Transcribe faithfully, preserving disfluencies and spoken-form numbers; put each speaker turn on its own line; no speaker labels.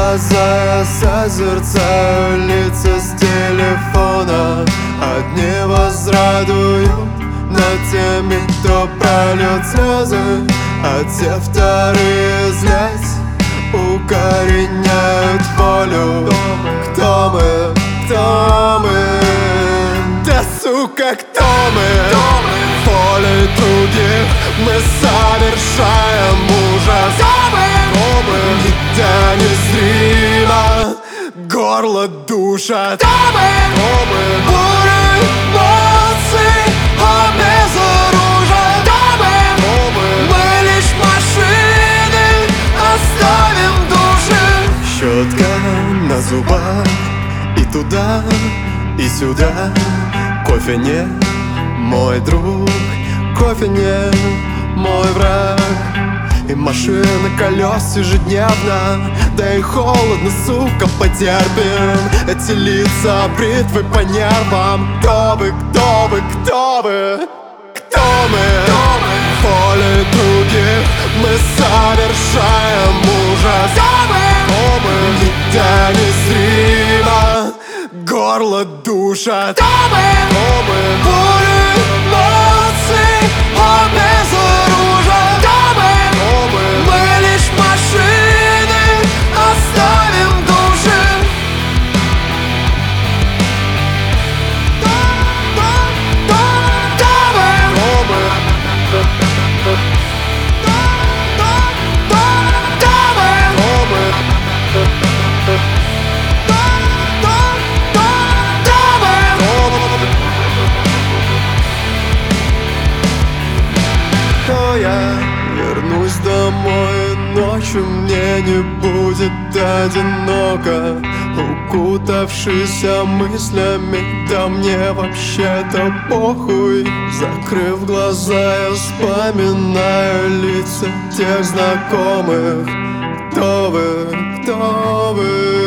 глаза, я созерцаю лица с телефона. Одни возрадуют над теми, кто прольет слезы, а те вторые, злясь, укореняют волю. Кто мы? Кто мы? Да сука, кто мы? В поле других мы совершаем ужас. Нигде незримо горло душат. Буря эмоций обезоружен. Мы лишь машины, оставим души. Щетка на зубах, и туда, и сюда. Кофе не мой друг, кофе не мой враг. И машина колес ежедневно, да и холодно, сука, потерпим. Эти лица бритвы по нервам. Кто вы, кто вы, кто вы? Кто мы? В поле других мы совершаем ужас. Нигде незримо горло душат. Буря эмоций обезоружен. Мы лишь машины, оставим души. Я вернусь домой, ночью мне не будет одиноко. Укутавшийся мыслями, да мне вообще-то похуй. Закрыв глаза, я вспоминаю лица тех знакомых. Кто вы, кто вы?